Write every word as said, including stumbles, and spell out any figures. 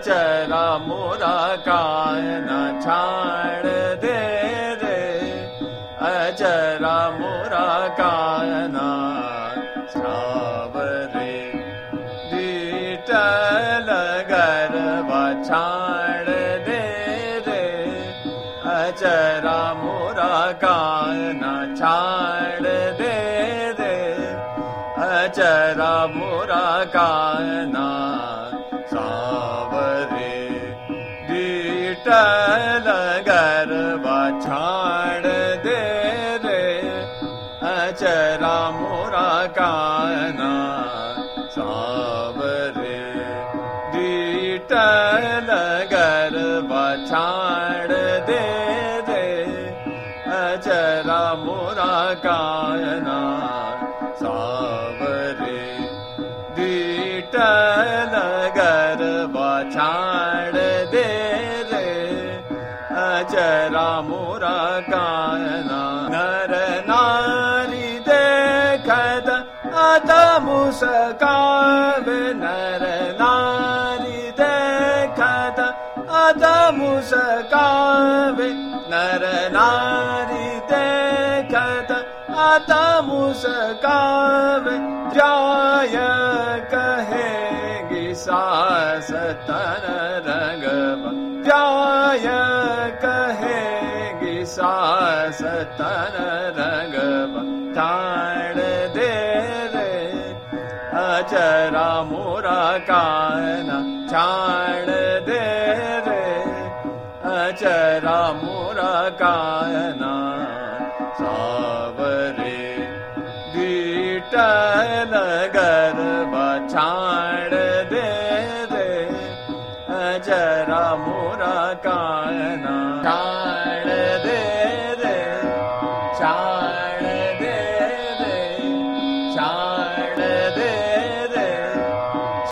अचरा मोरा कान छाड़ दे रे अचरा मोरा कान सावरे विठ्ठल गरबा छाड़ दे रे अचरा मोरा कान छाड़ दे रे अचरा मोरा कान सावरे विठ्ठल गरबा छाड़ दे रे अचरा मोरा कान सावरे विठ्ठल गरबा छाड़ दे रे अचरा मोरा कान सावरे विठ्ठल गरबा छाड़ दे रे अचरा मोरा कान नर नारी देखत अत मुस्कावे नर नारी देखत अत मुस्कावे नर नारी देखत अत मुस्कावे जाय कहेगी सास तन रंगवा जाय कहेगी सास तन रंगवा छाड़ दे रे अचरा मोरा कान छाड़ दे रे अचरा मोरा कान सावरे विठ्ठल गरबा छाड़ दे रे अचरा मोरा कान